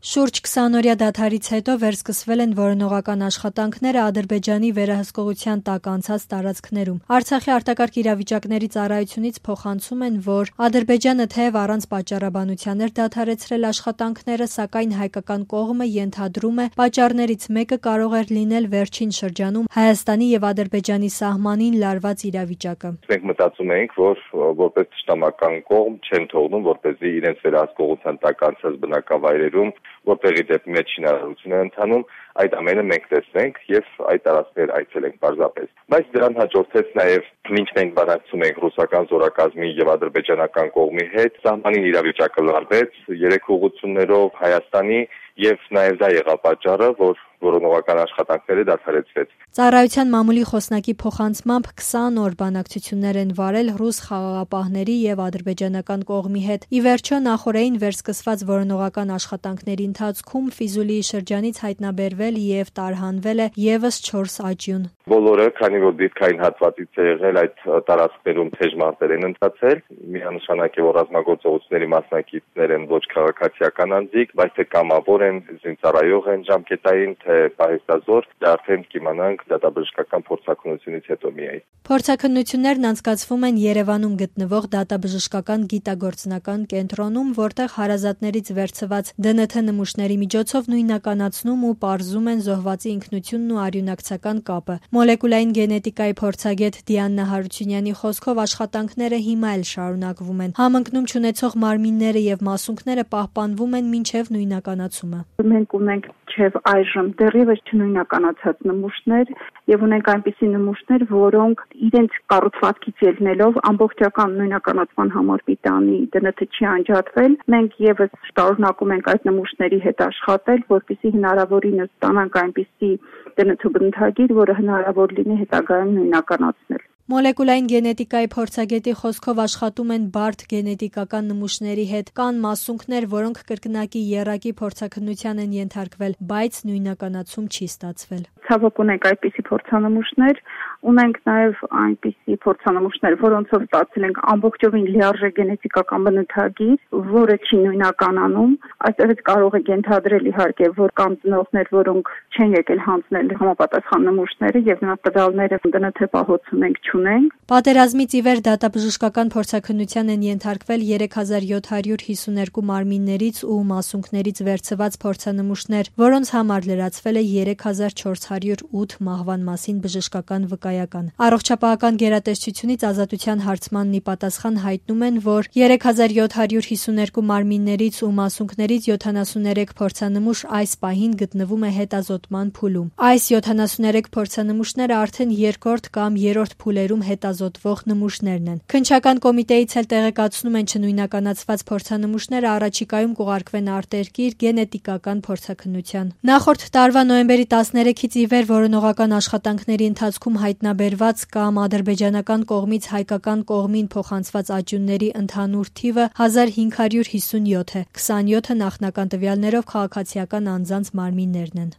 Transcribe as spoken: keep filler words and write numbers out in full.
Շուրջ քսանօրյա դադարից հետո վերսկսվել են որոնողական աշխատանքները Ադրբեջանի վերահսկողության տակ անցած տարածքներում։ Արցախի արտակարգ իրավիճակների ծառայությունից փոխանցում են, որ Ադրբեջանը թեև առանց պատճառաբանության էր դադարեցրել աշխատանքները, սակայն հայկական կողմը ենթադրում է, պատճառներից մեկը կարող էր լինել վերջին շրջանում Հայաստանի եւ Ադրբեջանի սահմանին լարված իրավիճակը։ Մենք մտածում ենք, որ որպես ճշտամական կողմ չեն թողնում, որպեսզի իրենց վերահսկողության տակ անցած բնակավայրերում որտեղի դեպի մեջ շինարարություն է ընթանում, այդ ամենը մենք տեսնենք եւ այդ տարածքներ այցելենք պարզապես։ Բայց դրան հաջորդեց նաեւ մինչ մենք բանակցում ենք ռուսական զորակազմի եւ ադրբեջանական կողմի հետ, սահմանին իրավիճակը լարվեց երեք ուղղություններով Հայաստանի եւ նաեւ դա եղավ պատճառը, որ որոնողական աշխատանքները դադարեցվեց։ Ծառայության մամուլի խոսնակի փոխանցմամբ քսան օր բանակցություններ են վարել ռուս խաղաղապահների եւ ադրբեջանական կողմի հետ։ Ի վերջո նախօրեին վերսկսված որոնողական աշխատանքների ընթացքում Ֆիզուլիի շրջանից հայտնաբերվել եւ տարհանվել է եւս չորս աճյուն։ Բոլորը, քանի որ դիրքային հատվածից է եղել, այդ տարածքներում թեժ մարտեր են ընթացել։ Միանշանակ է, որ ռազմագործողությունների մասնակիցներ են ոչ քաղաքացիական անձիկ, բայց թե կամավոր են, զինծառայող են ժամկետային, թե պահեստազոր, դա արդեն կիմանանք դատաբժշկական փորձաքննությունից հետո միայն։ Փորձաքննություններն անցկացվում են Երևանում գտնվող դատաբժշկական գիտագործնական կենտրոնում, որտեղ հարազատներից վերցված դե են թե նմուշների միջոցով նույնականացնում ու պարզում են զոհվածի ինքնությունն ու արյունակցական կապը։ Մոլեկուլային գենետիկայի փորձագետ Դիանա Հարությունյանի խոսքով աշխատանքները հիմա էլ շարունակվում են։ Համընկնում չունեցող մարմինները եւ մասունքները պահպանվում են մինչեւ նույնականացումը։ Մենք ունենք Չև այժմ դեռևս չնույնականացած նմուշներ եւ ունենք այնպիսի նմուշներ, որոնք իրենց կառուցվածքից ելնելով ամբողջական նույնականացման համար պիտանի դե են թե չի անջատվել։ Մենք եւս շարունակում ենք այդ նմուշների հետ աշխատել, որպեսզի հնարավորինս ստանանք այնպիսի դե են թե բնութագիր, որը հնարավոր լինի հետագայում նույնականացնել։ Մոլեկուլային գենետիկայի փորձագետի խոսքով աշխատում են բարդ գենետիկական նմուշների հետ։ Կան մասունքներ, որոնք կրկնակի եռակի փորձաքննության են ենթարկվել, բայց նույնականացում չի ստացվել։ Ցավոք ունենք այդպիսի փորձանմուշներ, ունենք նաև այնպիսի փորձանմուշներ, որոնցով ստացել ենք ամբողջովին լիարժեք գենետիկական բնութագիր, որը չի նույնականանում։ Այստեղից կարող եք ենթադրել իհարկե, որ կան ծնողներ, որոնք չեն եկել հանձնել համապատասխան նմուշները եւ նրանց տվյալները դե թե պահոց ունենք չունենք։ Պատերազմից ի վեր դատաբժշկական փորձաքննության են ենթարկվել երեք հազար յոթ հարյուր հիսուներկու մարմիններից ու մասունքներից վերցված փորձանմուշներ, որոնց համար լրացվել է երեք հազար չորս հարյուր ութ մահվան մասին բժշկական վկայական։ Առողջապահական գերատեսչությունից Ազատության հարցմանն ի պատասխան հայտնում են, որ երեք հազար յոթ հարյուր հիսուներկու մարմիններից ու մասունքներից յոթանասուներեք փորձանմուշ այս պահին գտնվում է հետազոտման փուլում։ Այս յոթանասուներեք փորձանմուշները արդեն երկրորդ կամ երրորդ փուլերում հետազոտվող նմուշներն են։ Քննչական կոմիտեից էլ տեղեկացնում են չնույնականացված փորձանմուշները առաջիկայում կուղարկվեն արտերկիր գենետիկական փորձաքննության։ Նախորդ տարվա նոյեմբերի տասներեքից ի վեր որոնողական աշխատանքների ընթացքում հայտնաբերված կամ ադրբեջանական կողմից հայկական կողմին փոխանցված աճյունների ընդհանուր թիվը հազար հինգ հարյուր հիսունյոթ է, քսանյոթը նախնական տվյալներով քաղաքացիական անձանց մարմիններն են։